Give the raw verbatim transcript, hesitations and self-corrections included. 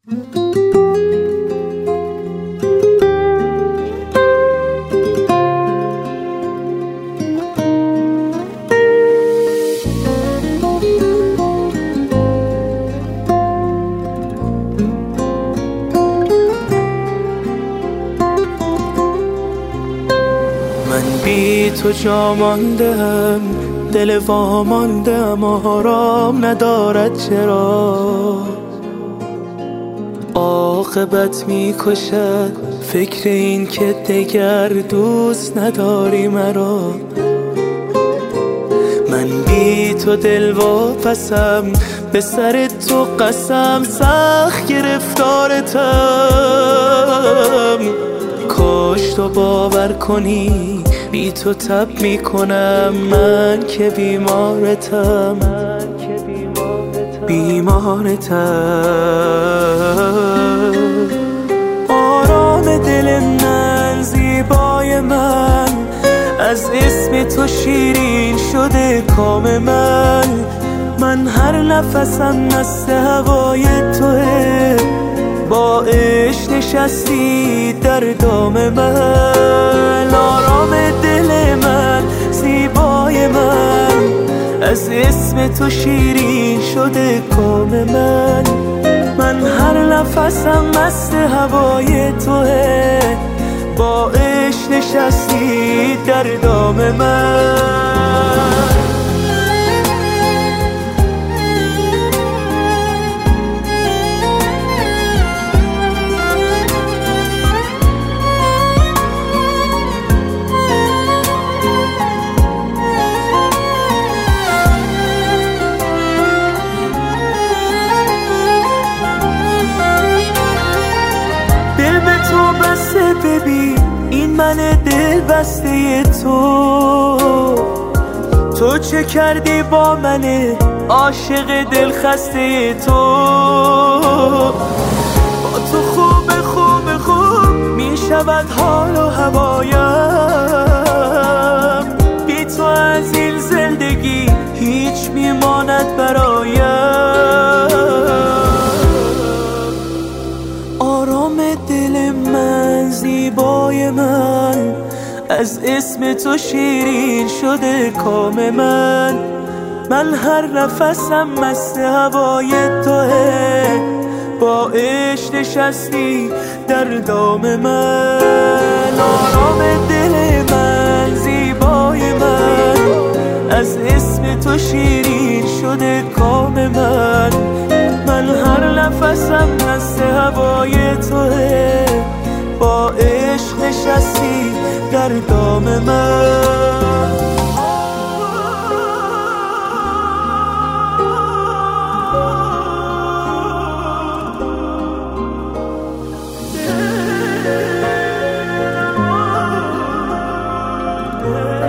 بی تو جا ماندم، دل واماندم، آرام ندارد چرا؟ عاقبت می کشد فکر این که دگر دوست نداری مرا. من بی تو دل واپسم، به سر تو قسم سخت گرفتارتم. کاش تو باور کنی بی تو تب می کنم، من که بیمارتم بیمارتم. آرام دل من، زیبای من، از اسم تو شیرین شده کام من. من هر نفسم مست هوای توه، با عشق نشستی در دام من. آرام دل من، زیبای من، از اسم تو شیرین شده کام من. من هر نفسم مست هوای توه، با عشق نشستی در دام من. ببین این من دل بسته تو، تو چه کردی با من عاشق دل خسته تو؟ با تو خوب خوب خوب می شود حال و هوایم، بی تو از این زندگی هیچ می ماند برایم. آرام دل من، زیبای من، از اسم تو شیرین شده کام من. من هر نفسم مست هوای توه، با عشق نشستی در دام من. آرام دل من، زیبای من، از اسم تو شیرین شده کام من. من هر نفسم مست هوای توه، با عشق نشستی در دام من. Yeah.